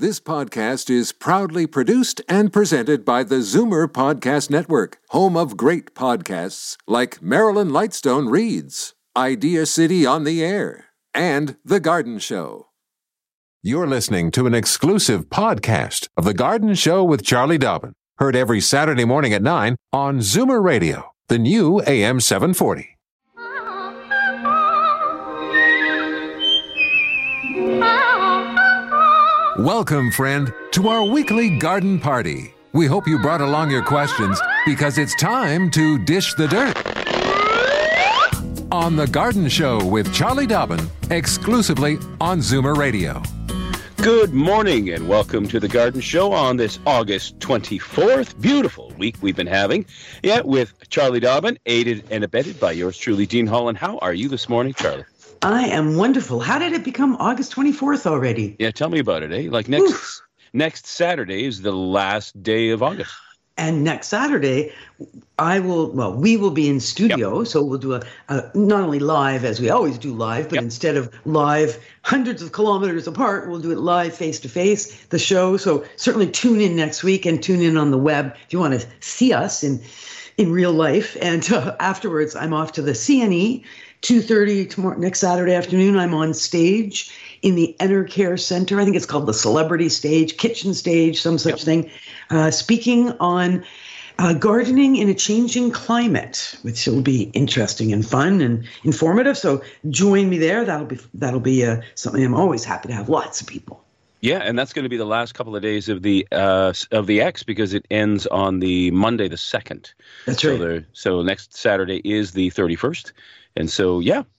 This podcast is proudly produced and presented by the Zoomer Podcast Network, home of great podcasts like Marilyn Lightstone Reads, Idea City on the Air, and The Garden Show. You're listening to an exclusive podcast of The Garden Show with Charlie Dobbin, heard every Saturday morning at 9 on Zoomer Radio, the new AM 740. Welcome, friend, to our weekly garden party. We hope you brought along your questions because it's time to dish the dirt. On The Garden Show with Charlie Dobbin, exclusively on Zoomer Radio. Good morning and welcome to The Garden Show on this August 24th. Beautiful week we've been having. Yeah, with Charlie Dobbin, aided and abetted by yours truly, Dean Holland. How are you this morning, Charlie? I am wonderful. How did it become August 24th already? Yeah, tell me about it, eh? Like next Saturday is the last day of August. And next Saturday, we will be in studio, yep. So we'll do a not only live as we always do live, but yep. Instead of live hundreds of kilometers apart, we'll do it live face-to-face, the show. So certainly tune in next week and tune in on the web if you want to see us in real life. And afterwards, I'm off to the CNE, 2:30 tomorrow, next Saturday afternoon. I'm on stage in the Enercare Center. I think it's called the Celebrity Stage, Kitchen Stage, some such thing, speaking on gardening in a changing climate, which will be interesting and fun and informative. So join me there. That'll be something I'm always happy to have lots of people. Yeah, and that's going to be the last couple of days of the X because it ends on the Monday the 2nd. That's right. So next Saturday is the 31st. And so,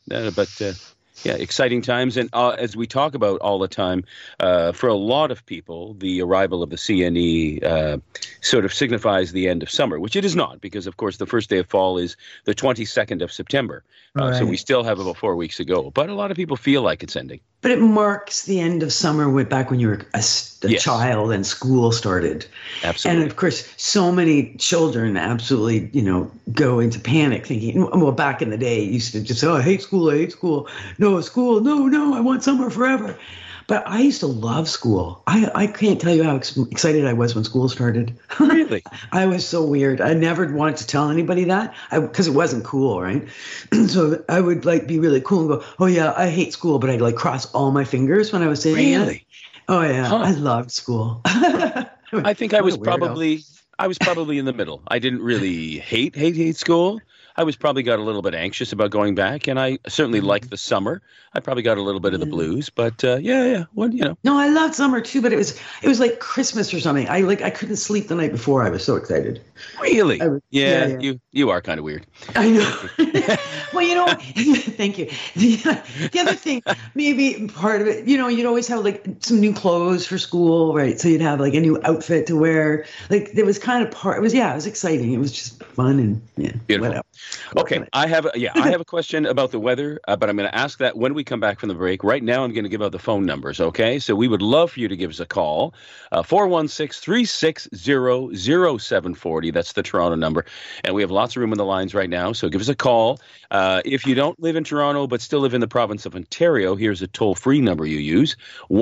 exciting times. And as we talk about all the time, for a lot of people, the arrival of the CNE sort of signifies the end of summer, which it is not, because, of course, the first day of fall is the 22nd of September. Right. So we still have about 4 weeks to go. But a lot of people feel like it's ending. But it marks the end of summer back when you were a child and school started. Absolutely. And, of course, so many children absolutely, go into panic thinking, well, back in the day, you used to just say, I hate school. No, school. No, I want summer forever. But I used to love school. I can't tell you how excited I was when school started. Really? I was so weird. I never wanted to tell anybody that because it wasn't cool, right? So I would be really cool and go, oh yeah, I hate school, but I'd cross all my fingers when I was saying really? It. Oh yeah, huh. I loved school. I think I was probably in the middle. I didn't really hate school. I was probably got a little bit anxious about going back, and I certainly liked the summer. I probably got a little bit of the blues, but Well, No, I loved summer too, but it was like Christmas or something. I couldn't sleep the night before. I was so excited. Really? Yeah. You are kind of weird. I know. Well, thank you. The other thing, maybe part of it, you'd always have some new clothes for school, right? So you'd have a new outfit to wear. There was kind of it was exciting. It was just fun and beautiful. Whatever. Okay, I have a question about the weather, but I'm going to ask that when we come back from the break. Right now, I'm going to give out the phone numbers, okay? So we would love for you to give us a call, 416-360-0740. That's the Toronto number. And we have lots of room on the lines right now, so give us a call. If you don't live in Toronto but still live in the province of Ontario, here's a toll-free number you use,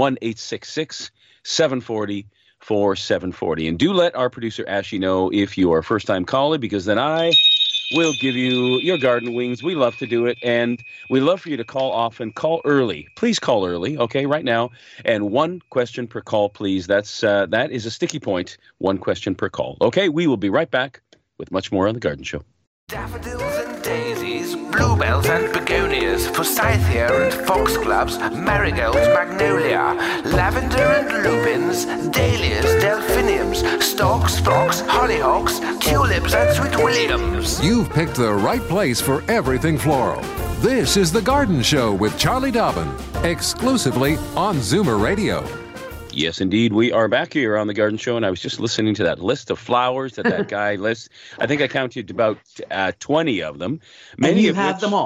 1-866-740-4740. And do let our producer, Ashley, know if you are a first-time caller, because then I will give you your garden wings. We love to do it, and we love for you to call often. Call early. Please call early, okay, right now. And one question per call, please. That is a sticky point, one question per call. Okay, we will be right back with much more on The Garden Show. Daffodils and daisies, bluebells and begonias, forsythia and foxgloves, marigolds, magnolia, lavender and lupins, dahlias, delphiniums, stalks, phlox, hollyhocks, tulips and sweet williams. You've picked the right place for everything floral. This is The Garden Show with Charlie Dobbin, exclusively on Zoomer Radio. Yes, indeed. We are back here on The Garden Show, and I was just listening to that list of flowers that guy lists. I think I counted about 20 of them. Many of them all.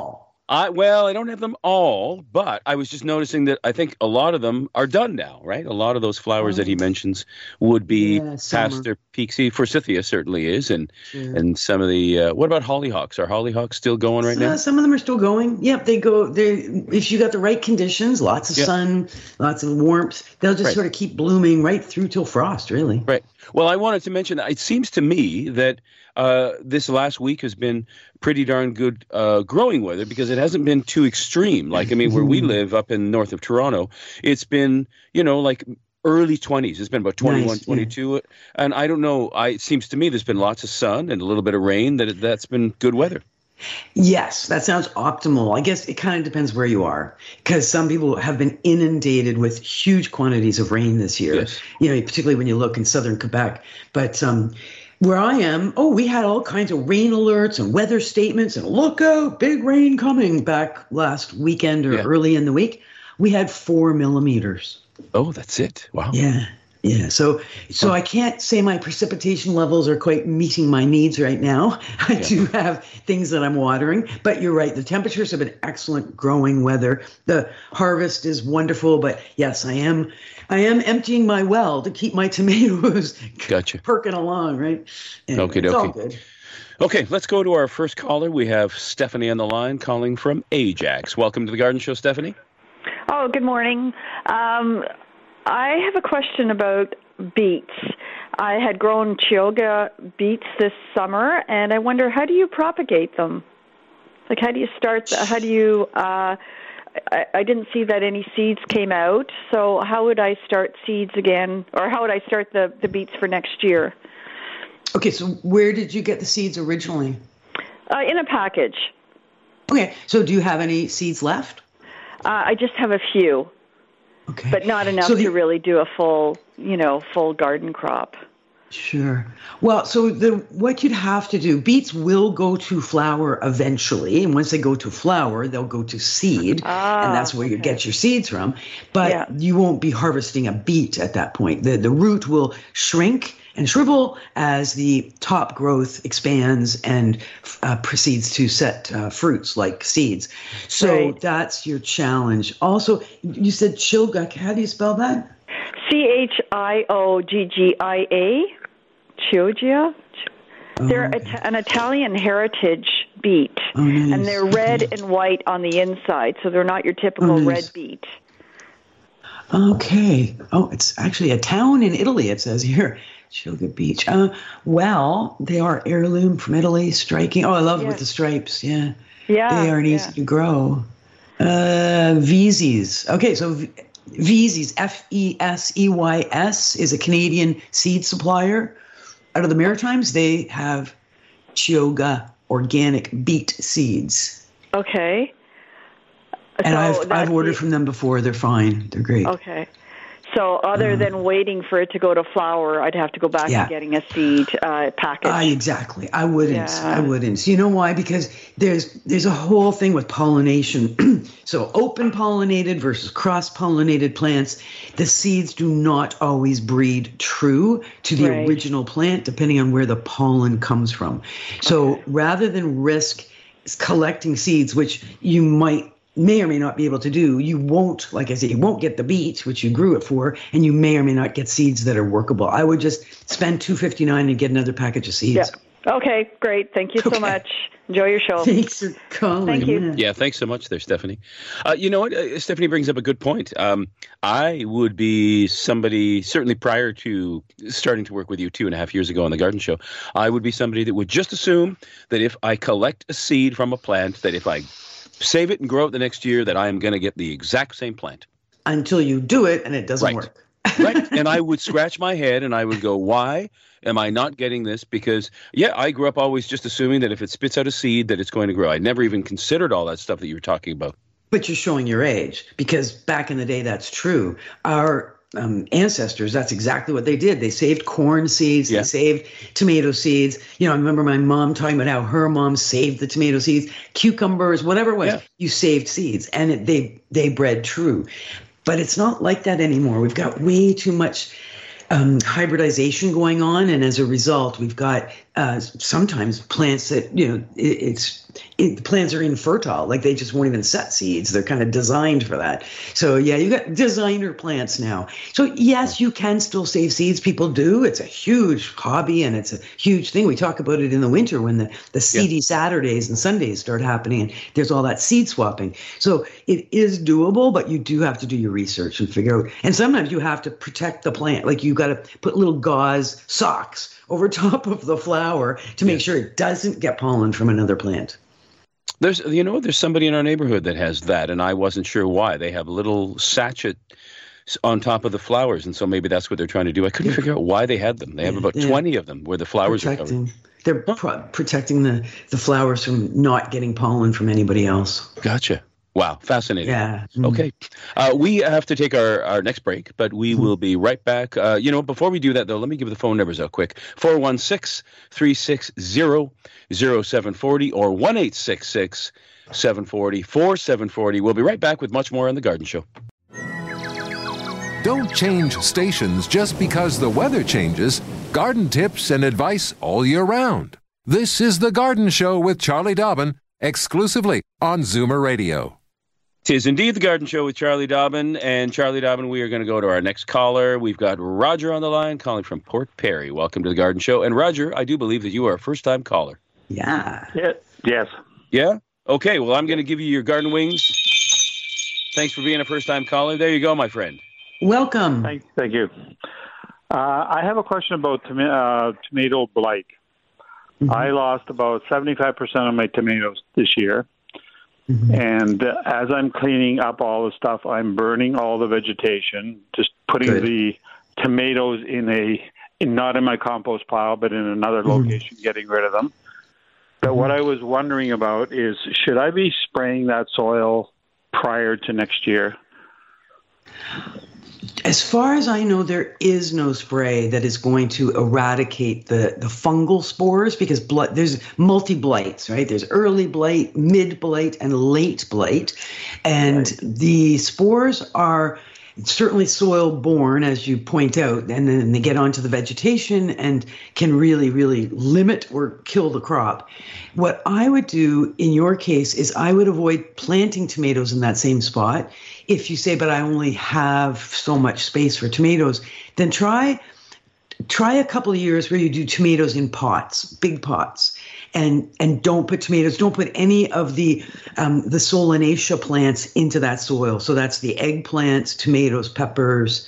I don't have them all, but I was just noticing that I think a lot of them are done now, right? A lot of those flowers that he mentions would be past their peak season. Forsythia certainly is, and some of the what about hollyhocks? Are hollyhocks still going right now? Some of them are still going. Yep, they go. If you got the right conditions, lots of sun, lots of warmth, they'll just sort of keep blooming right through till frost, really. Right. Well, I wanted to mention, it seems to me that this last week has been pretty darn good growing weather because it hasn't been too extreme. Like, I mean, where we live up in north of Toronto, it's been, like early 20s. It's been about 21, 22. And I don't know. It seems to me there's been lots of sun and a little bit of rain. That's been good weather. Yes, that sounds optimal. I guess it kind of depends where you are, because some people have been inundated with huge quantities of rain this year, yes. Particularly when you look in southern Quebec. But where I am, we had all kinds of rain alerts and weather statements and look out, big rain coming back last weekend or early in the week. We had 4 millimeters. Oh, that's it. Wow. Yeah. Yeah, so I can't say my precipitation levels are quite meeting my needs right now. I do have things that I'm watering, but you're right. The temperatures have been excellent, growing weather. The harvest is wonderful, but yes, I am emptying my well to keep my tomatoes perking along, right? Anyway, okay, it's all good. Okay, let's go to our first caller. We have Stephanie on the line calling from Ajax. Welcome to the Garden Show, Stephanie. Oh, good morning. I have a question about beets. I had grown Chioggia beets this summer, and I wonder, how do you propagate them? Like, how do you start? How do you? I didn't see that any seeds came out. So how would I start seeds again, or how would I start the beets for next year? Okay, so where did you get the seeds originally? In a package. Okay, so do you have any seeds left? I just have a few. Okay. But not enough to really do a full garden crop. Sure. Well, so what you'd have to do, beets will go to flower eventually. And once they go to flower, they'll go to seed. And that's where you get your seeds from. But you won't be harvesting a beet at that point. The root will shrink and shrivel as the top growth expands and proceeds to set fruits like seeds. So that's your challenge. Also, you said Chioggia. How do you spell that? Chioggia. Chioggia. They're an Italian heritage beet. Oh, nice. And they're red and white on the inside, so they're not your typical red beet. Okay. Oh, it's actually a town in Italy, it says here. Chioggia Beach. Well, they are heirloom from Italy, striking. Oh, I love it with the stripes. Yeah. Yeah. They aren't easy to grow. Veseys. Okay, so Veseys, Feseys, is a Canadian seed supplier. Out of the Maritimes, they have Chioggia organic beet seeds. Okay. And I've ordered from them before. They're fine. They're great. Okay. So other than waiting for it to go to flower, I'd have to go back to getting a seed package. Exactly. I wouldn't. You know why? Because there's a whole thing with pollination. So open pollinated versus cross pollinated plants, the seeds do not always breed true to the original plant, depending on where the pollen comes from. So rather than risk collecting seeds, which you may or may not be able to do, you won't, like I said, you won't get the beets, which you grew it for, and you may or may not get seeds that are workable. I would just spend $2.59 and get another package of seeds. Yeah. Okay, great. Thank you so much. Enjoy your show. Thanks for calling. Thank you. Yeah, thanks so much there, Stephanie. You know what? Stephanie brings up a good point. I would be somebody, certainly prior to starting to work with you 2.5 years ago on the Garden Show, I would be somebody that would just assume that if I collect a seed from a plant, that if I save it and grow it the next year, that I am going to get the exact same plant. Until you do it and it doesn't work. Right. And I would scratch my head and I would go, why am I not getting this? Because, I grew up always just assuming that if it spits out a seed, that it's going to grow. I never even considered all that stuff that you were talking about. But you're showing your age, because back in the day, that's true. Our ancestors, that's exactly what they did. They saved corn seeds, they saved tomato seeds. I remember my mom talking about how her mom saved the tomato seeds, cucumbers, whatever it was. You saved seeds, and they bred true. But it's not like that anymore. We've got way too much hybridization going on, and as a result, we've got sometimes plants that, plants are infertile, like they just won't even set seeds. They're kind of designed for that. So yeah, you got designer plants now. So yes, you can still save seeds. People do. It's a huge hobby and it's a huge thing. We talk about it in the winter when the seedy Saturdays and Sundays start happening and there's all that seed swapping. So it is doable, but you do have to do your research and figure out. And sometimes you have to protect the plant. Like you got to put little gauze socks over top of the flower to make sure it doesn't get pollen from another plant. There's somebody in our neighborhood that has that, and I wasn't sure why. They have a little sachet on top of the flowers, and so maybe that's what they're trying to do. I couldn't figure out why they had them. They have about 20 of them where the flowers are covered. They're protecting the flowers from not getting pollen from anybody else. Gotcha. Wow, fascinating. Yeah. Okay. We have to take our next break, but we will be right back. Before we do that, though, let me give the phone numbers out quick. 416-360-0740 or 1-866-740-4740. We'll be right back with much more on The Garden Show. Don't change stations just because the weather changes. Garden tips and advice all year round. This is The Garden Show with Charlie Dobbin, exclusively on Zoomer Radio. Tis indeed The Garden Show with Charlie Dobbin. And Charlie Dobbin, we are going to go to our next caller. We've got Roger on the line calling from Port Perry. Welcome to The Garden Show. And Roger, I do believe that you are a first-time caller. Yeah. Yes. Yeah? Okay, well, I'm going to give you your garden wings. Thanks for being a first-time caller. There you go, my friend. Welcome. Thank you. I have a question about tomato blight. Mm-hmm. I lost about 75% of my tomatoes this year. Mm-hmm. And as I'm cleaning up all the stuff, I'm burning all the vegetation, just putting the tomatoes not in my compost pile, but in another location, getting rid of them. But what I was wondering about is, should I be spraying that soil prior to next year? As far as I know, there is no spray that is going to eradicate the fungal spores because there's multi-blights, right? There's early blight, mid-blight, and late blight. And the spores are certainly soil-borne, as you point out, and then they get onto the vegetation and can really, really limit or kill the crop. What I would do in your case is I would avoid planting tomatoes in that same spot. If you say, but I only have so much space for tomatoes, then try a couple of years where you do tomatoes in pots, big pots, and don't put any of the Solanaceae plants into that soil. So that's the eggplants, tomatoes, peppers.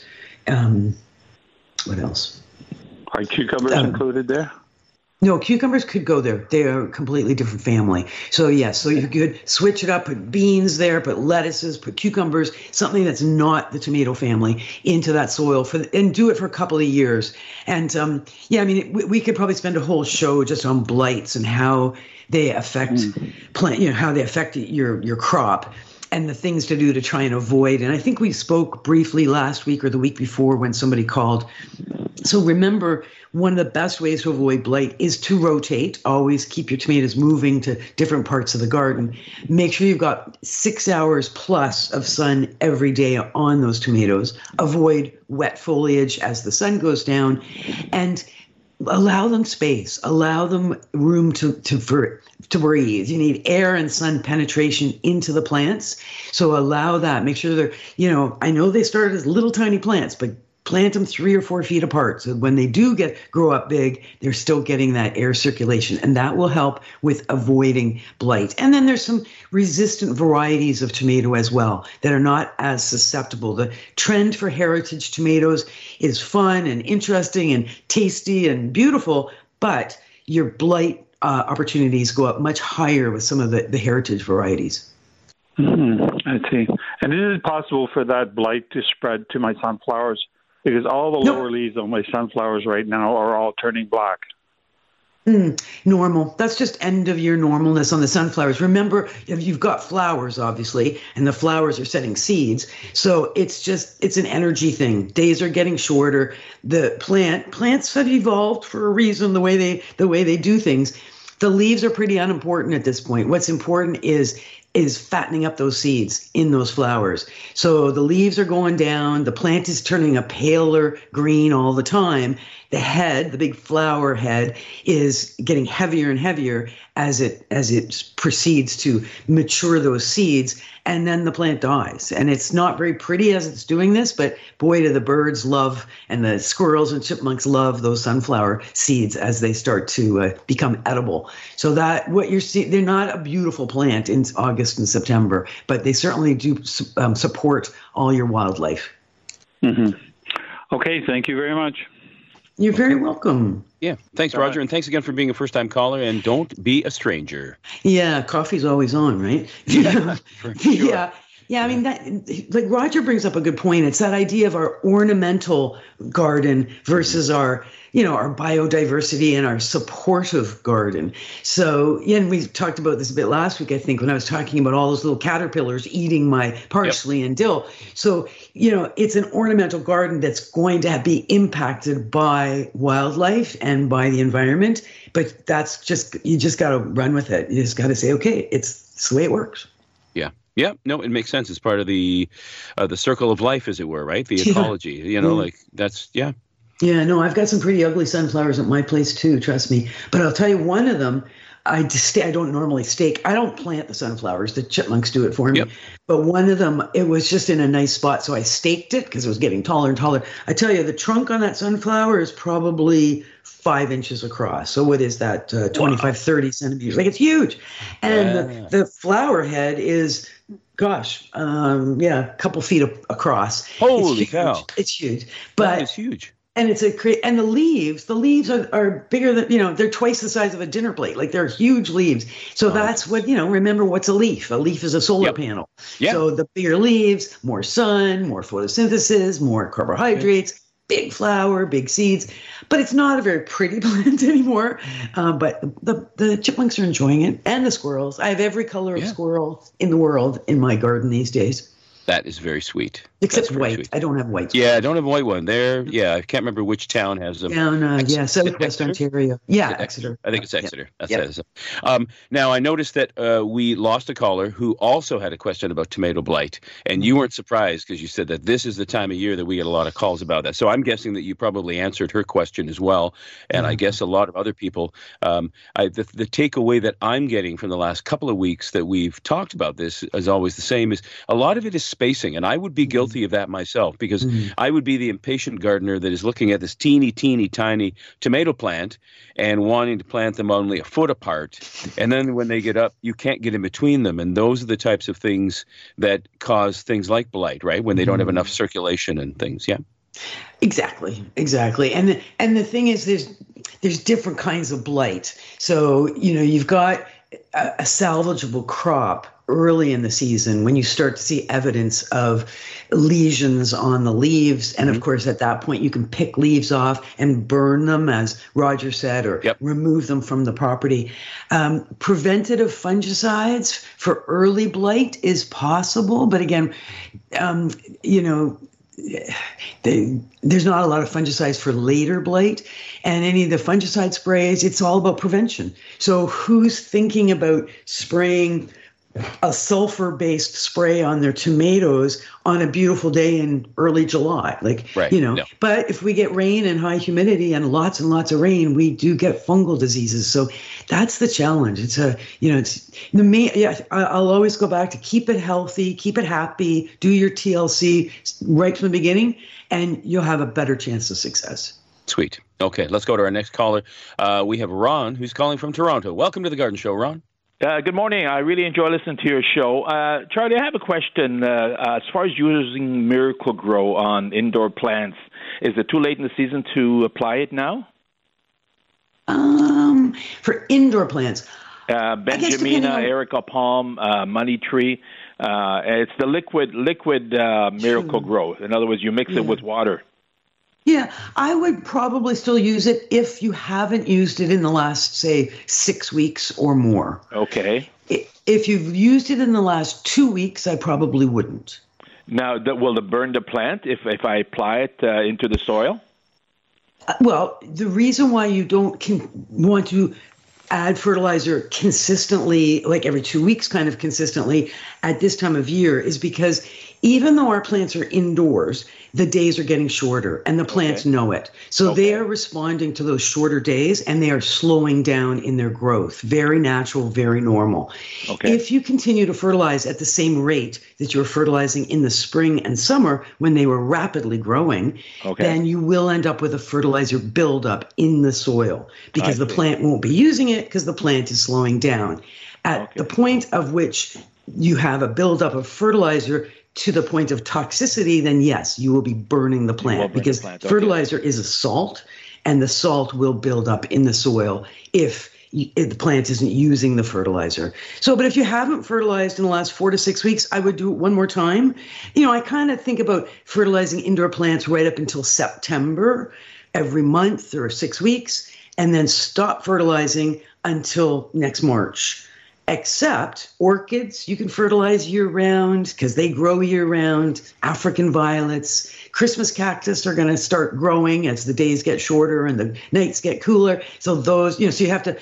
What else? Are cucumbers included there? No, cucumbers could go there. They are a completely different family. So yes, so you could switch it up, put beans there, put lettuces, put cucumbers, something that's not the tomato family into that soil and do it for a couple of years. And we could probably spend a whole show just on blights and how they affect how they affect your crop and the things to do to try and avoid. And I think we spoke briefly last week or the week before when somebody called. So remember, one of the best ways to avoid blight is to rotate. Always keep your tomatoes moving to different parts of the garden. Make sure you've got 6 hours plus of sun every day on those tomatoes. Avoid wet foliage as the sun goes down, and allow them space. Allow them room to breathe. You need air and sun penetration into the plants. So allow that. Make sure they're, I know they started as little tiny plants, but plant them 3 or 4 feet apart. So when they do grow up big, they're still getting that air circulation. And that will help with avoiding blight. And then there's some resistant varieties of tomato as well that are not as susceptible. The trend for heritage tomatoes is fun and interesting and tasty and beautiful, but your blight opportunities go up much higher with some of the heritage varieties. I see. And is it possible for that blight to spread to my sunflowers? Because all the lower leaves on my sunflowers right now are all turning black. Normal. That's just end of year normalness on the sunflowers. Remember, you've got flowers, obviously, and the flowers are setting seeds. So it's an energy thing. Days are getting shorter. The plants have evolved for a reason, the way they do things. The leaves are pretty unimportant at this point. What's important is is fattening up those seeds in those flowers. So the leaves are going down, the plant is turning a paler green all the time. The head, the big flower head, is getting heavier and heavier as it proceeds to mature those seeds, and then the plant dies. And it's not very pretty as it's doing this, but boy, do the birds love, and the squirrels and chipmunks love those sunflower seeds as they start to become edible. So that what you're seeing, they're not a beautiful plant in August and September, but they certainly do support all your wildlife. Mm-hmm. Okay, thank you very much. You're very welcome. Yeah. Thanks, Roger. And thanks again for being a first-time caller. And don't be a stranger. Yeah, coffee's always on, right? Yeah, for sure. Yeah, I mean, that, like Roger brings up a good point. It's that idea of our ornamental garden versus our biodiversity and our supportive garden. So, yeah, and we talked about this a bit last week, I think, when I was talking about all those little caterpillars eating my parsley and dill. So, it's an ornamental garden that's going to be impacted by wildlife and by the environment. But you just got to run with it. You just got to say, okay, it's the way it works. Yeah. Yeah, no, it makes sense. It's part of the circle of life, as it were, right? The ecology, like that's, yeah. Yeah, no, I've got some pretty ugly sunflowers at my place too, trust me. But I'll tell you, one of them, I don't normally stake. I don't plant the sunflowers. The chipmunks do it for me. Yep. But one of them, it was just in a nice spot, so I staked it because it was getting taller and taller. I tell you, the trunk on that sunflower is probably 5 inches across. So what is that, 25, 30 centimeters? Like, it's huge. And the flower head is, a couple feet across. Holy cow. It's huge. But it's huge. And and the leaves are bigger than, they're twice the size of a dinner plate. Like, they're huge leaves. So that's what, remember, what's a leaf? A leaf is a solar panel. Yep. So the bigger leaves, more sun, more photosynthesis, more carbohydrates, big flower, big seeds. But it's not a very pretty plant anymore. But the chipmunks are enjoying it, and the squirrels. I have every color of squirrel in the world in my garden these days. That is very sweet. Except white. Sweet. I don't have white. Yeah, I don't have a white one. There, I can't remember which town has them. Southwest Ontario. Yeah, Exeter. I think it's Exeter. That's now, I noticed that we lost a caller who also had a question about tomato blight, and you weren't surprised because you said that this is the time of year that we get a lot of calls about that. So I'm guessing that you probably answered her question as well, and I guess a lot of other people. The takeaway that I'm getting from the last couple of weeks that we've talked about this is always the same, is a lot of it is spacing, and I would be guilty of that myself, because I would be the impatient gardener that is looking at this teeny tiny tomato plant and wanting to plant them only a foot apart, and then when they get up, you can't get in between them, and those are the types of things that cause things like blight, right? When they don't have enough circulation and things. Yeah. Exactly. And the thing is, there's different kinds of blight. So you've got a salvageable crop early in the season when you start to see evidence of lesions on the leaves. And of course, at that point, you can pick leaves off and burn them, as Roger said, or remove them from the property. Preventative fungicides for early blight is possible. But again, there's not a lot of fungicides for later blight, and any of the fungicide sprays, it's all about prevention. So who's thinking about spraying a sulfur-based spray on their tomatoes on a beautiful day in early July? But if we get rain and high humidity and lots of rain, we do get fungal diseases. So that's the challenge. I'll always go back to keep it healthy, keep it happy, do your TLC right from the beginning, and you'll have a better chance of success. Sweet. Okay, let's go to our next caller. We have Ron, who's calling from Toronto. Welcome to the Garden Show, Ron. Good morning. I really enjoy listening to your show. Charlie, I have a question. As far as using Miracle-Gro on indoor plants, is it too late in the season to apply it now? For indoor plants? Benjamina, Erica palm, money tree. It's the liquid Miracle-Gro. In other words, you mix it with water. Yeah, I would probably still use it if you haven't used it in the last, say, 6 weeks or more. Okay. If you've used it in the last 2 weeks, I probably wouldn't. Now, will it burn the plant if I apply it into the soil? Well, the reason why you don't want to add fertilizer consistently, like every 2 weeks, kind of consistently at this time of year, is because even though our plants are indoors, the days are getting shorter and the plants know it. So they are responding to those shorter days and they are slowing down in their growth. Very natural, very normal. If you continue to fertilize at the same rate that you're fertilizing in the spring and summer when they were rapidly growing, then you will end up with a fertilizer buildup in the soil because the plant won't be using it because the plant is slowing down. At the point of which you have a buildup of fertilizer to the point of toxicity, then yes, you will be burning the plant because fertilizer is a salt and the salt will build up in the soil if the plant isn't using the fertilizer. So, but if you haven't fertilized in the last 4 to 6 weeks, I would do it one more time. I kind of think about fertilizing indoor plants right up until September every month or 6 weeks, and then stop fertilizing until next March. Except orchids, you can fertilize year-round because they grow year-round. African violets, Christmas cactus are going to start growing as the days get shorter and the nights get cooler. So those, so you have to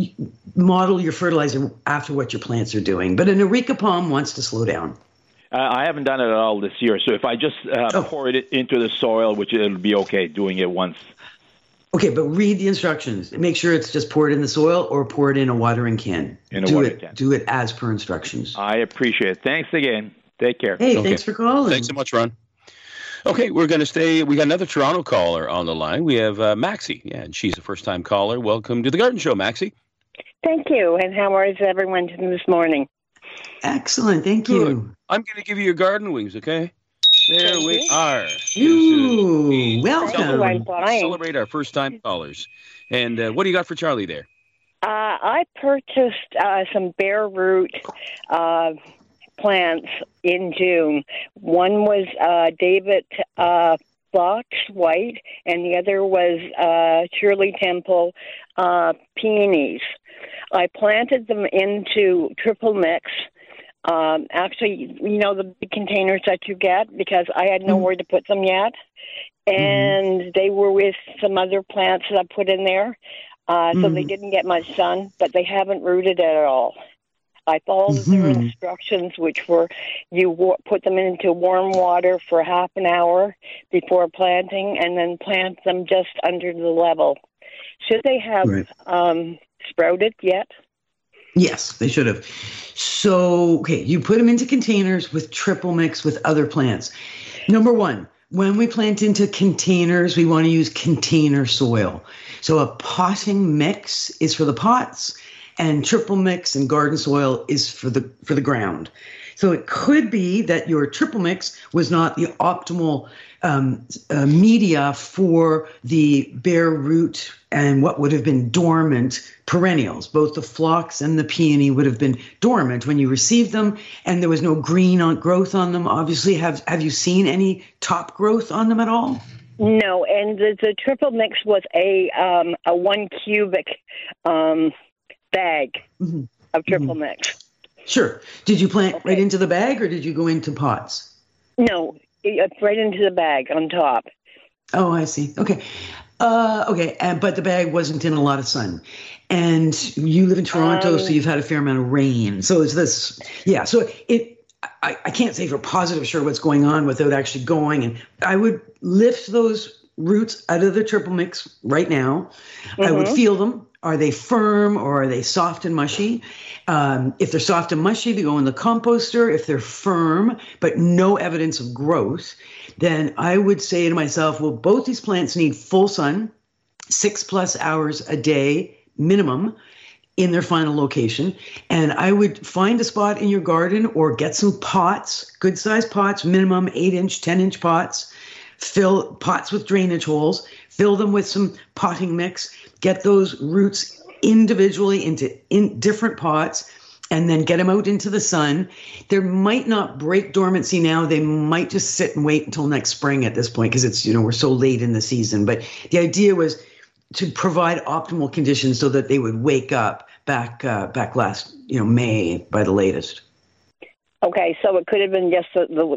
model your fertilizer after what your plants are doing. But an areca palm wants to slow down. I haven't done it at all this year. So if I just pour it into the soil, which it'll be okay doing it once. Okay, but read the instructions. Make sure it's just pour it in the soil or pour it in a watering can. Do it as per instructions. I appreciate it. Thanks again. Take care. Hey, thanks for calling. Thanks so much, Ron. Okay, we're going to stay. We got another Toronto caller on the line. We have Maxie. Yeah, and she's a first-time caller. Welcome to the Garden Show, Maxie. Thank you. And how is everyone this morning? Excellent. Thank you. I'm going to give you your garden wings, okay? There we are. Ooh, welcome. Celebrate our first-time callers. And what do you got for Charlie there? I purchased some bare root plants in June. One was David Fox White, and the other was Shirley Temple peonies. I planted them into triple mix. Actually, the big containers that you get, because I had nowhere to put them yet. And they were with some other plants that I put in there. So they didn't get much sun, but they haven't rooted at all. I followed their instructions, which were you put them into warm water for half an hour before planting and then plant them just under the level. Should they have sprouted yet? Yes, they should have. So, you put them into containers with triple mix with other plants. Number one, when we plant into containers, we want to use container soil. So a potting mix is for the pots, and triple mix and garden soil is for the ground. So it could be that your triple mix was not the optimal media for the bare root and what would have been dormant perennials. Both the phlox and the peony would have been dormant when you received them, and there was no green growth on them. Obviously, have you seen any top growth on them at all? No, and the triple mix was a 1 cubic bag of triple mix. Sure. Did you plant right into the bag, or did you go into pots? No, right into the bag on top. Oh, I see. Okay. But the bag wasn't in a lot of sun. And you live in Toronto, so you've had a fair amount of rain. So it's this, so I can't say for positive sure what's going on without actually going. And I would lift those roots out of the triple mix right now. I would feel them. Are they firm or are they soft and mushy? If they're soft and mushy, they go in the composter. If they're firm, but no evidence of growth, then I would say to myself, well, both these plants need full sun, 6+ hours a day minimum in their final location. And I would find a spot in your garden or get some pots, good sized pots, minimum 8-inch, 10-inch pots, fill pots with drainage holes, fill them with some potting mix, get those roots individually in different pots, and then get them out into the sun. They might not break dormancy now. They might just sit and wait until next spring at this point because it's, we're so late in the season. But the idea was to provide optimal conditions so that they would wake up back last, May by the latest. Okay, so it could have been just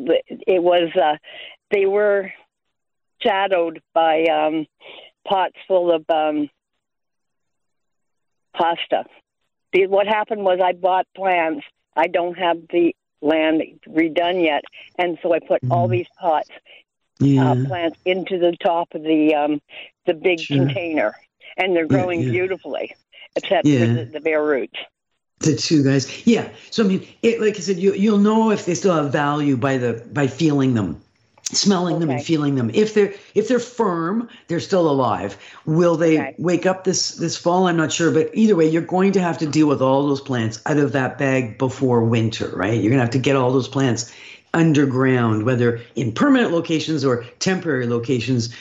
they were shadowed by pots full of hosta. What happened was I bought plants. I don't have the land redone yet, and so I put all these pots, plants into the top of the big container, and they're growing beautifully, except for the bare roots. The two guys, yeah. So I mean, like I said, you'll know if they still have value by feeling them, smelling them, and feeling them. If they're firm, they're still alive. Will they wake up this fall? I'm not sure, but either way, you're going to have to deal with all those plants out of that bag before winter, right? You're gonna have to get all those plants underground, whether in permanent locations or temporary locations.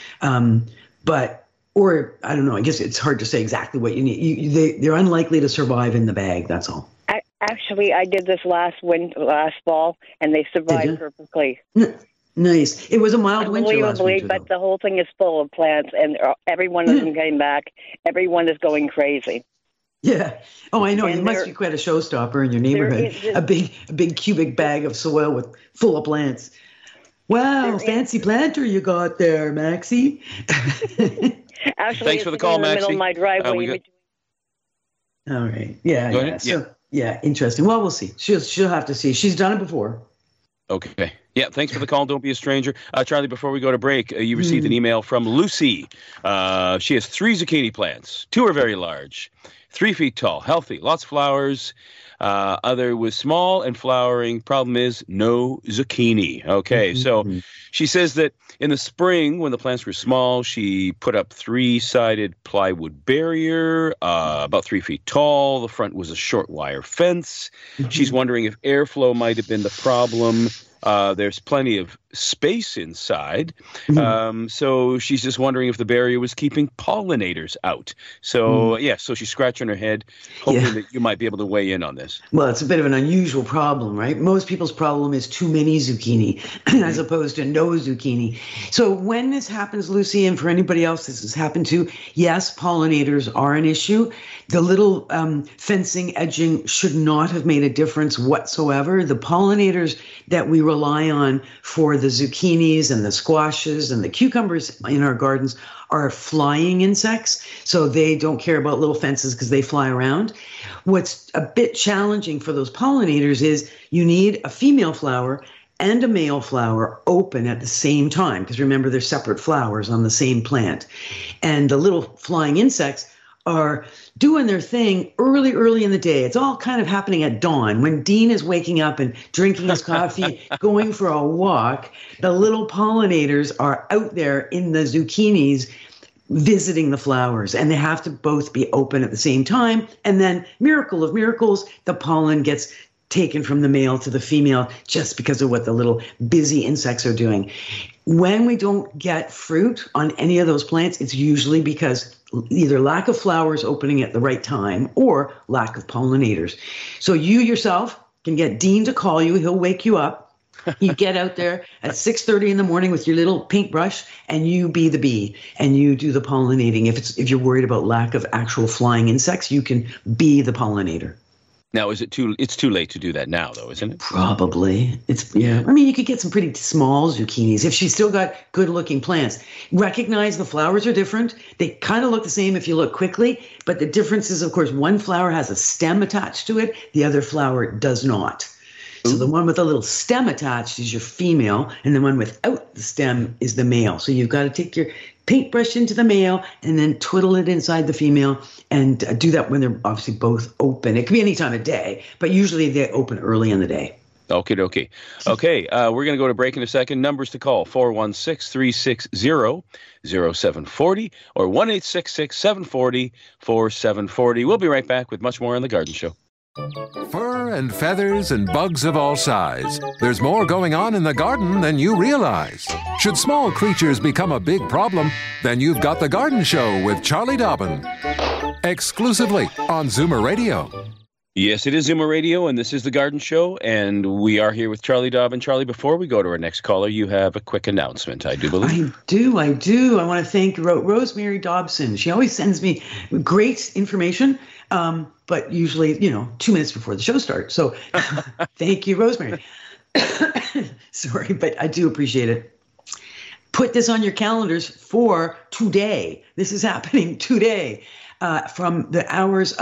Or I don't know. I guess it's hard to say exactly what you need. They're unlikely to survive in the bag. That's all. Actually, I did this last fall, and they survived perfectly. Nice. It was a mild winter last winter, but the whole thing is full of plants, and every one of them came back. Everyone is going crazy. Yeah. Oh, I know. You must be quite a showstopper in your neighborhood. A big cubic bag of soil full of plants. Wow, fancy planter you got there, Maxie. Actually, thanks for the call, Maxie. In the middle of my driveway. All right. Yeah. So, interesting. Well, we'll see. She'll have to see. She's done it before. Okay. Yeah, thanks for the call. Don't be a stranger. Charlie, before we go to break, you received an email from Lucy. She has 3 zucchini plants. 2 are very large, 3 feet tall, healthy, lots of flowers. Other was small and flowering. Problem is no zucchini. Okay, so she says that in the spring, when the plants were small, she put up 3-sided plywood barrier, about 3 feet tall. The front was a short wire fence. She's wondering if airflow might have been the problem. There's plenty of space inside. So she's just wondering if the barrier was keeping pollinators out. So, so she's scratching her head, hoping that you might be able to weigh in on this. Well, it's a bit of an unusual problem, right? Most people's problem is too many zucchini as opposed to no zucchini. So when this happens, Lucy, and for anybody else this has happened to, yes, pollinators are an issue. The little fencing edging should not have made a difference whatsoever. The pollinators that we rely on for the zucchinis and the squashes and the cucumbers in our gardens are flying insects. So they don't care about little fences because they fly around. What's a bit challenging for those pollinators is you need a female flower and a male flower open at the same time. Because remember, they're separate flowers on the same plant. And the little flying insects are doing their thing early in the day. It's all kind of happening at dawn when Dean is waking up and drinking his coffee, going for a walk. The little pollinators are out there in the zucchinis visiting the flowers, and they have to both be open at the same time. And then, miracle of miracles, the pollen gets taken from the male to the female just because of what the little busy insects are doing. When we don't get fruit on any of those plants, it's usually because either lack of flowers opening at the right time or lack of pollinators. So you yourself can get Dean to call you. He'll wake you up. You get out there at 6:30 in the morning with your little paintbrush and you be the bee and you do the pollinating. If you're worried about lack of actual flying insects, you can be the pollinator. Now, it's too late to do that now, though, isn't it? Probably. I mean, you could get some pretty small zucchinis if she's still got good-looking plants. Recognize the flowers are different. They kind of look the same if you look quickly, but the difference is, of course, one flower has a stem attached to it. The other flower does not. So the one with a little stem attached is your female, and the one without the stem is the male. So you've got to take your paintbrush into the male and then twiddle it inside the female, and do that when they're obviously both open. It could be any time of day, but usually they open early in the day. Okay. Okay, we're going to go to break in a second. Numbers to call, 416-360-0740 or 1-866-740-4740. We'll be right back with much more on The Garden Show. Fur and feathers and bugs of all size. There's more going on in the garden than you realize. Should small creatures become a big problem, then you've got The Garden Show with Charlie Dobbin. Exclusively on Zoomer Radio. Yes, it is Zoomer Radio, and this is The Garden Show, and we are here with Charlie Dobbin. Charlie, before we go to our next caller, you have a quick announcement, I do believe. I do. I want to thank Rosemary Dobson. She always sends me great information, but usually, 2 minutes before the show starts. So thank you, Rosemary. Sorry, but I do appreciate it. put this on your calendars for today. This is happening today from the hours,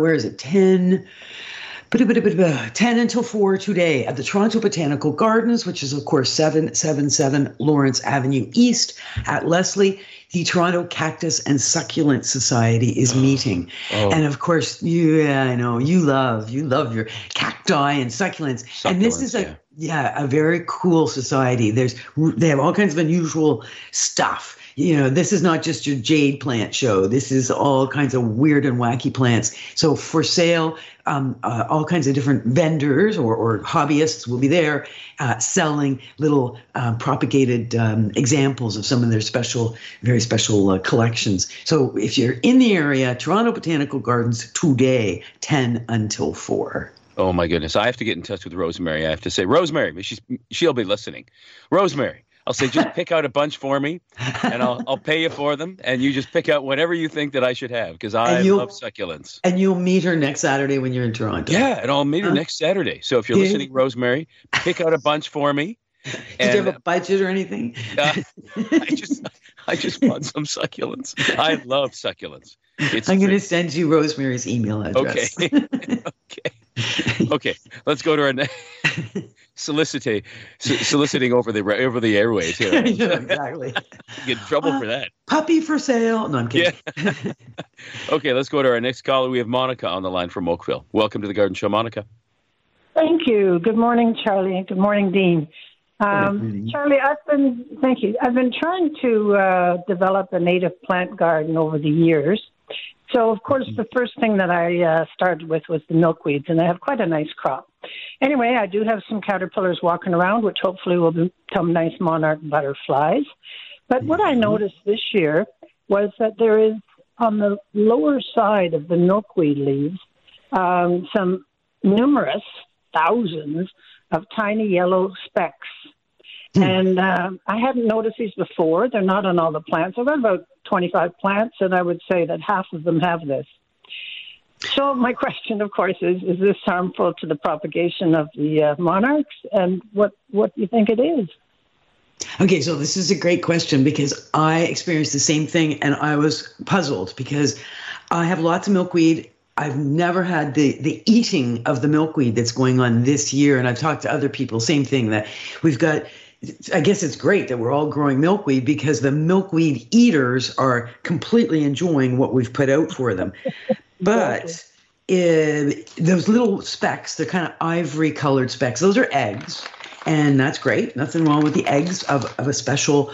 10 until 4 today at the Toronto Botanical Gardens, which is, of course, 777 Lawrence Avenue East at Leslie. The Toronto Cactus and Succulent Society is meeting. And, of course, I know, you love your cacti and succulents. And this is a very cool society. They have all kinds of unusual stuff. This is not just your jade plant show. This is all kinds of weird and wacky plants. So for sale, all kinds of different vendors or hobbyists will be there selling little propagated examples of some of their very special collections. So if you're in the area, Toronto Botanical Gardens today, 10 until 4. Oh, my goodness. I have to get in touch with Rosemary. I have to say, Rosemary, she'll be listening. Rosemary. I'll say, just pick out a bunch for me, and I'll pay you for them, and you just pick out whatever you think that I should have, because I love succulents. And you'll meet her next Saturday when you're in Toronto. Yeah, and I'll meet her next Saturday. So if you're listening, Rosemary, pick out a bunch for me. Did you have a budget or anything? I just want some succulents. I love succulents. I'm going to send you Rosemary's email address. Okay. Let's go to our next. Soliciting over the airwaves here. Yeah, exactly. Get in trouble for that. Puppy for sale. No, I'm kidding. Yeah. Okay, let's go to our next caller. We have Monica on the line from Oakville. Welcome to the Garden Show, Monica. Thank you. Good morning, Charlie. Good morning, Dean. Charlie, I've been trying to develop a native plant garden over the years. So, of course, the first thing that I started with was the milkweeds, and I have quite a nice crop. Anyway, I do have some caterpillars walking around, which hopefully will become nice monarch butterflies. But what I noticed this year was that there is, on the lower side of the milkweed leaves, some numerous thousands of tiny yellow specks. And I hadn't noticed these before. They're not on all the plants. I've got about 25 plants, and I would say that half of them have this. So my question, of course, is this harmful to the propagation of the monarchs? And what do you think it is? Okay, so this is a great question because I experienced the same thing, and I was puzzled because I have lots of milkweed. I've never had the eating of the milkweed that's going on this year, and I've talked to other people, same thing, that we've got. I guess it's great that we're all growing milkweed because the milkweed eaters are completely enjoying what we've put out for them. But those little specks, they're kind of ivory colored specks. Those are eggs. And that's great. Nothing wrong with the eggs of a special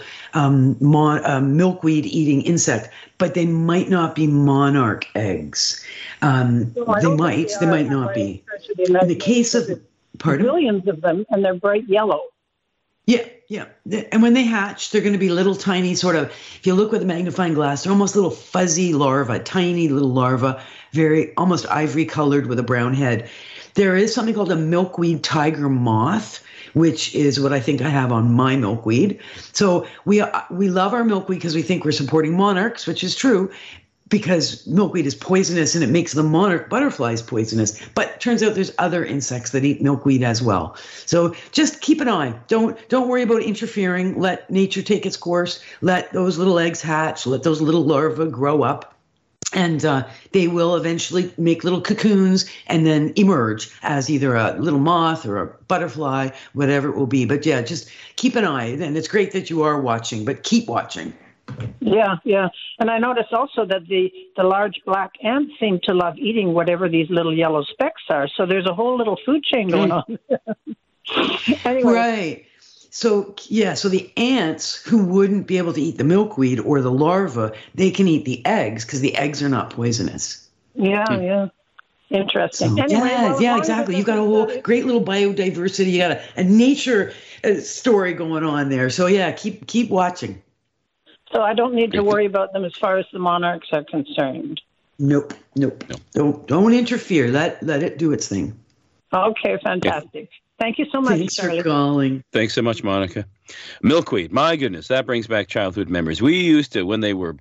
milkweed eating insect. But they might not be monarch eggs. They might not be. In the case of, pardon? Millions of them, and they're bright yellow. Yeah. And when they hatch, they're going to be little tiny sort of, if you look with a magnifying glass, they're almost little fuzzy larvae, tiny little larvae, very almost ivory colored with a brown head. There is something called a milkweed tiger moth, which is what I think I have on my milkweed. So we love our milkweed because we think we're supporting monarchs, which is true, because milkweed is poisonous and it makes the monarch butterflies poisonous. But it turns out there's other insects that eat milkweed as well. So just keep an eye. Don't worry about interfering. Let nature take its course. Let those little eggs hatch. Let those little larvae grow up. And they will eventually make little cocoons and then emerge as either a little moth or a butterfly, whatever it will be. But yeah, just keep an eye. And it's great that you are watching, but keep watching. Yeah. And I noticed also that the large black ants seem to love eating whatever these little yellow specks are. So there's a whole little food chain going on. Anyway. Right. So the ants who wouldn't be able to eat the milkweed or the larva, they can eat the eggs because the eggs are not poisonous. Yeah. Interesting. So, anyway, exactly. You've got a whole great little biodiversity. You got a nature story going on there. So yeah, keep watching. So I don't need to worry about them as far as the monarchs are concerned. Nope. Don't interfere. Let it do its thing. Okay, fantastic. Yeah. Thank you so much, Thanks Charlie. for calling. Thanks so much, Monica. Milkweed, my goodness, that brings back childhood memories. We used to, when they were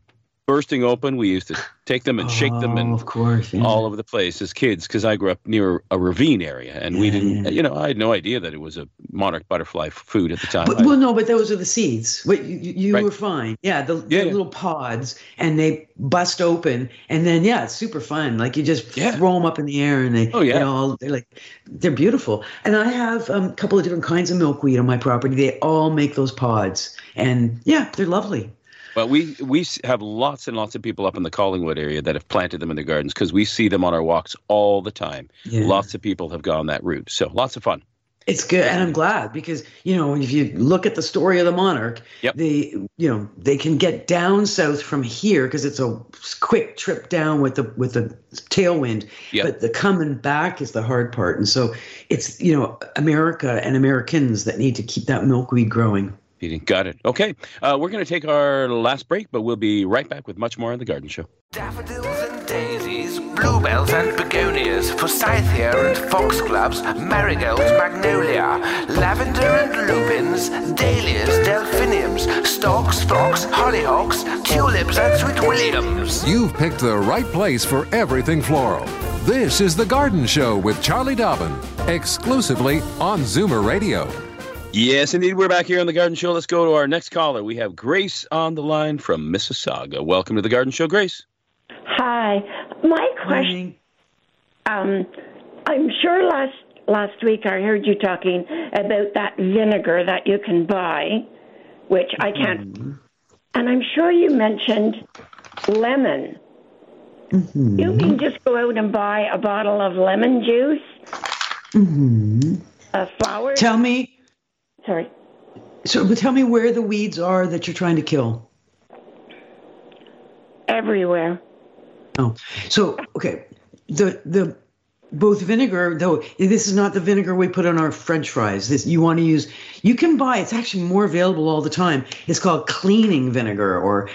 bursting open. We used to take them and shake them and of course, yeah. all over the place as kids because I grew up near a ravine area and we didn't, I had no idea that it was a monarch butterfly food at the time. But those are the seeds. You Right. were fine. Yeah, the little pods, and they bust open, and then it's super fun. Like you just throw them up in the air, and they're beautiful. And I have a couple of different kinds of milkweed on my property. They all make those pods, and they're lovely. But we have lots and lots of people up in the Collingwood area that have planted them in their gardens because we see them on our walks all the time. Yeah. Lots of people have gone that route. So lots of fun. It's good, and I'm glad because if you look at the story of the monarch, they can get down south from here because it's a quick trip down with the tailwind. Yep. But the coming back is the hard part, and so it's America and Americans that need to keep that milkweed growing. Got it. Okay, we're going to take our last break, but we'll be right back with much more on The Garden Show. Daffodils and daisies, bluebells and begonias, forsythia and foxgloves, marigolds, magnolia, lavender and lupins, dahlias, delphiniums, stalks, phlox, hollyhocks, tulips and sweet williams. You've picked the right place for everything floral. This is The Garden Show with Charlie Dobbin, exclusively on Zoomer Radio. Yes, indeed. We're back here on The Garden Show. Let's go to our next caller. We have Grace on the line from Mississauga. Welcome to The Garden Show, Grace. Hi. My question, I'm sure last week I heard you talking about that vinegar that you can buy, which I can't. And I'm sure you mentioned lemon. Mm-hmm. You can just go out and buy a bottle of lemon juice, flowers. Tell me. Sorry. So tell me where the weeds are that you're trying to kill. Everywhere. Oh, so, okay. Both vinegar, though, this is not the vinegar we put on our French fries. This you want to use, you can buy, it's actually more available all the time. It's called cleaning vinegar or,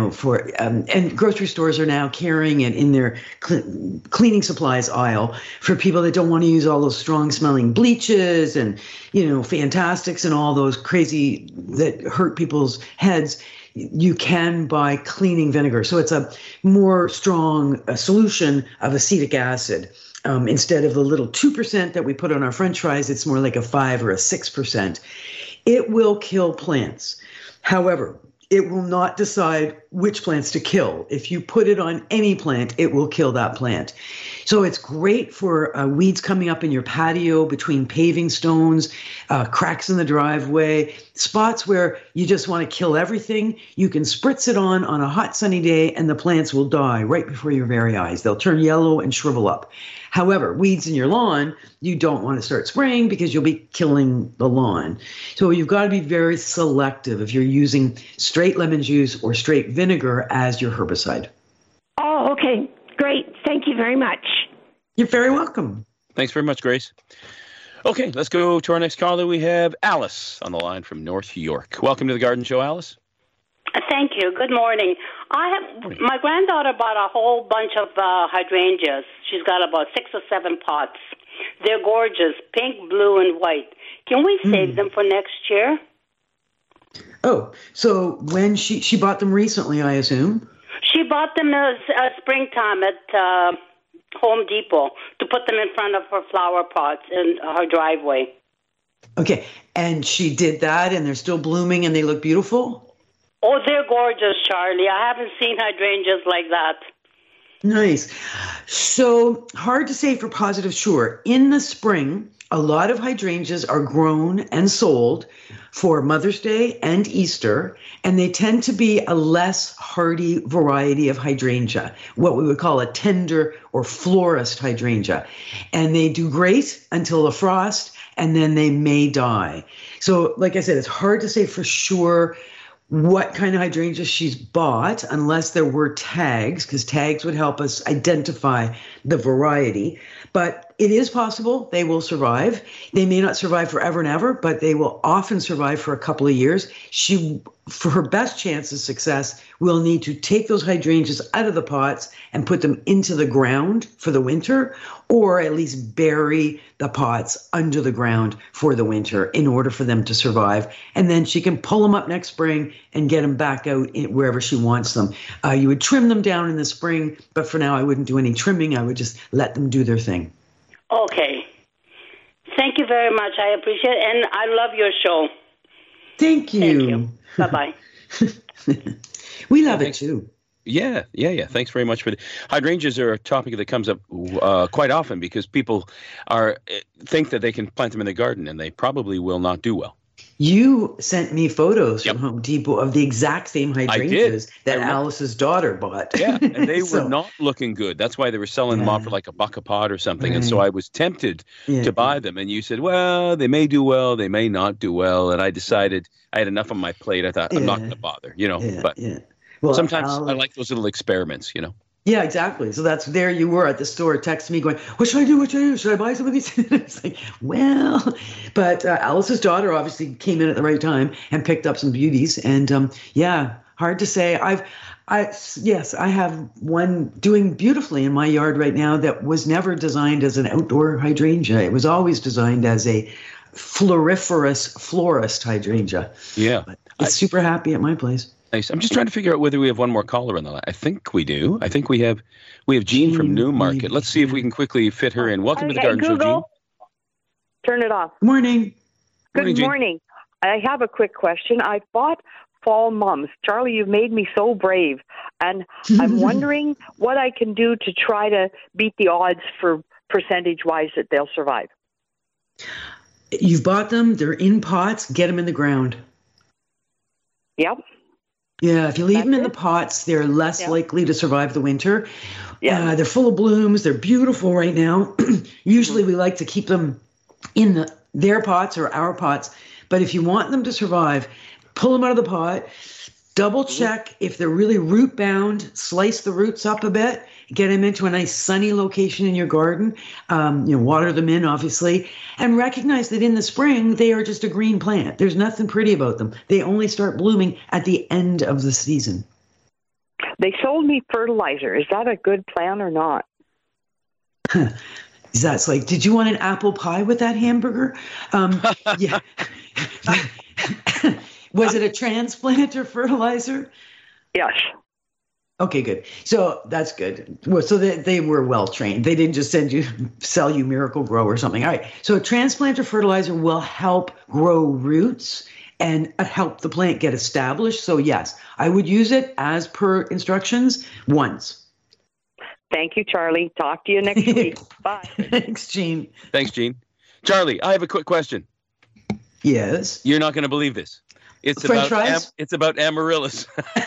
and grocery stores are now carrying it in their cleaning supplies aisle for people that don't want to use all those strong smelling bleaches and, Fantastics and all those crazy that hurt people's heads. You can buy cleaning vinegar. So it's a more strong solution of acetic acid. Instead of the little 2% that we put on our French fries, it's more like a 5 or a 6%. It will kill plants. However, it will not decide which plants to kill. If you put it on any plant, it will kill that plant. So it's great for weeds coming up in your patio, between paving stones, cracks in the driveway, spots where you just want to kill everything. You can spritz it on a hot sunny day and the plants will die right before your very eyes. They'll turn yellow and shrivel up. However, weeds in your lawn, you don't want to start spraying because you'll be killing the lawn. So you've got to be very selective if you're using straight lemon juice or straight vinegar as your herbicide. Oh, okay. Great. Thank you very much. You're very welcome. Thanks very much, Grace. Okay, let's go to our next caller. We have Alice on the line from North York. Welcome to The Garden Show, Alice. Thank you. Good morning. My granddaughter bought a whole bunch of hydrangeas. She's got about 6 or 7 pots. They're gorgeous, pink, blue, and white. Can we save them for next year? Oh, so when she bought them recently, I assume? She bought them springtime at Home Depot to put them in front of her flower pots in her driveway. Okay, and she did that, and they're still blooming, and they look beautiful? Oh, they're gorgeous, Charlie. I haven't seen hydrangeas like that. Nice. So hard to say for positive sure. In the spring, a lot of hydrangeas are grown and sold for Mother's Day and Easter, and they tend to be a less hardy variety of hydrangea, what we would call a tender or florist hydrangea. And they do great until the frost, and then they may die. So like I said, it's hard to say for sure what kind of hydrangea she's bought, unless there were tags, because tags would help us identify the variety. But it is possible they will survive. They may not survive forever and ever, but they will often survive for a couple of years. She, for her best chance of success, will need to take those hydrangeas out of the pots and put them into the ground for the winter, or at least bury the pots under the ground for the winter in order for them to survive. And then she can pull them up next spring and get them back out wherever she wants them. You would trim them down in the spring, but for now I wouldn't do any trimming. I would just let them do their thing. Okay. Thank you very much. I appreciate it, and I love your show. Thank you. Thank you. Bye-bye. We love it too. Yeah. Thanks very much for the hydrangeas are a topic that comes up quite often because people think that they can plant them in the garden, and they probably will not do well. You sent me photos from Home Depot of the exact same hydrangeas that Alice's daughter bought. Yeah, and they were not looking good. That's why they were selling them off for like $1 a pot or something. Right. And so I was tempted to buy them. And you said, well, they may do well, they may not do well. And I decided I had enough on my plate. I thought, I'm not going to bother, but well, sometimes I like those little experiments, Yeah, exactly. So there you were at the store texting me going, what should I do? Should I buy some of these? It's like, well, but Alice's daughter obviously came in at the right time and picked up some beauties. And hard to say. I have one doing beautifully in my yard right now that was never designed as an outdoor hydrangea. It was always designed as a floriferous florist hydrangea. Yeah. But it's super happy at my place. Nice. I'm just trying to figure out whether we have one more caller on the line. I think we do. I think we have Jean from Newmarket. Let's see if we can quickly fit her in. Welcome to the Garden Show, Jean. Turn it off. Morning. Good morning. I have a quick question. I bought fall mums. Charlie, you've made me so brave. And I'm wondering what I can do to try to beat the odds for percentage-wise that they'll survive. You've bought them. They're in pots. Get them in the ground. Yep. Yeah, if you leave them in the pots, they're less likely to survive the winter. Yeah, they're full of blooms. They're beautiful right now. Usually we like to keep them in their pots or our pots. But if you want them to survive, pull them out of the pot, double check if they're really root bound, slice the roots up a bit, get them into a nice sunny location in your garden, water them in, obviously, and recognize that in the spring, they are just a green plant. There's nothing pretty about them. They only start blooming at the end of the season. They sold me fertilizer. Is that a good plan or not? That's like, did you want an apple pie with that hamburger? Yeah. Was it a transplanter fertilizer? Yes. Okay, good. So that's good. Well, so they were well trained. They didn't just sell you Miracle Grow or something. All right. So a transplanter fertilizer will help grow roots and help the plant get established. So yes, I would use it as per instructions once. Thank you, Charlie. Talk to you next week. Bye. Thanks, Jean. Thanks, Jean. Charlie, I have a quick question. Yes. You're not going to believe this. It's about amaryllis.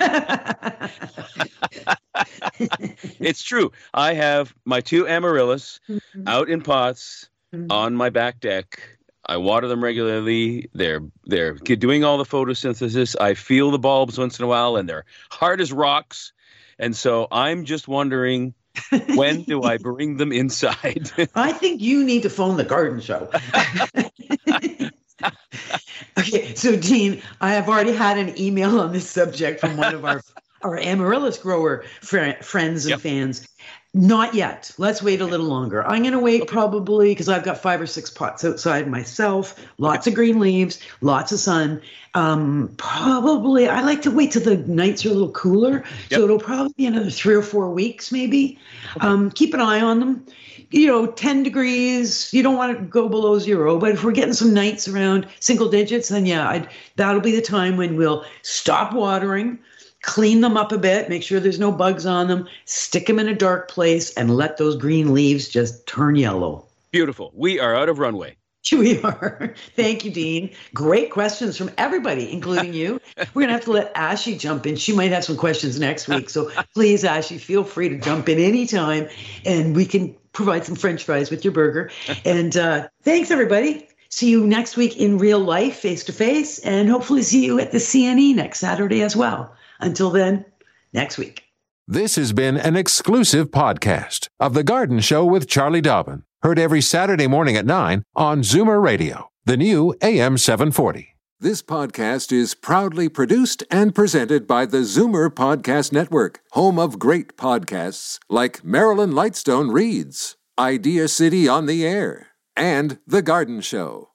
It's true. I have my 2 amaryllis out in pots on my back deck. I water them regularly. They're doing all the photosynthesis. I feel the bulbs once in a while, and they're hard as rocks. And so I'm just wondering, when do I bring them inside? I think you need to phone the Garden Show. Okay, so Dean, I have already had an email on this subject from one of our amaryllis grower friends and fans. Not yet. Let's wait a little longer. I'm going to wait probably because I've got 5 or 6 pots outside myself, lots of green leaves, lots of sun. Probably I like to wait till the nights are a little cooler. So it'll probably be another 3 or 4 weeks maybe. Keep an eye on them. 10 degrees, you don't want to go below 0. But if we're getting some nights around single digits, then that'll be the time when we'll stop watering, clean them up a bit, make sure there's no bugs on them, stick them in a dark place, and let those green leaves just turn yellow. Beautiful. We are out of runway. We are. Thank you, Dean. Great questions from everybody, including you. We're going to have to let Ashley jump in. She might have some questions next week. So please, Ashley, feel free to jump in anytime, and we can provide some French fries with your burger. And thanks, everybody. See you next week in real life, face-to-face, and hopefully see you at the CNE next Saturday as well. Until then, next week. This has been an exclusive podcast of The Garden Show with Charlie Dobbin. Heard every Saturday morning at 9 on Zoomer Radio, the new AM 740. This podcast is proudly produced and presented by the Zoomer Podcast Network, home of great podcasts like Marilyn Lightstone Reads, Idea City on the Air, and The Garden Show.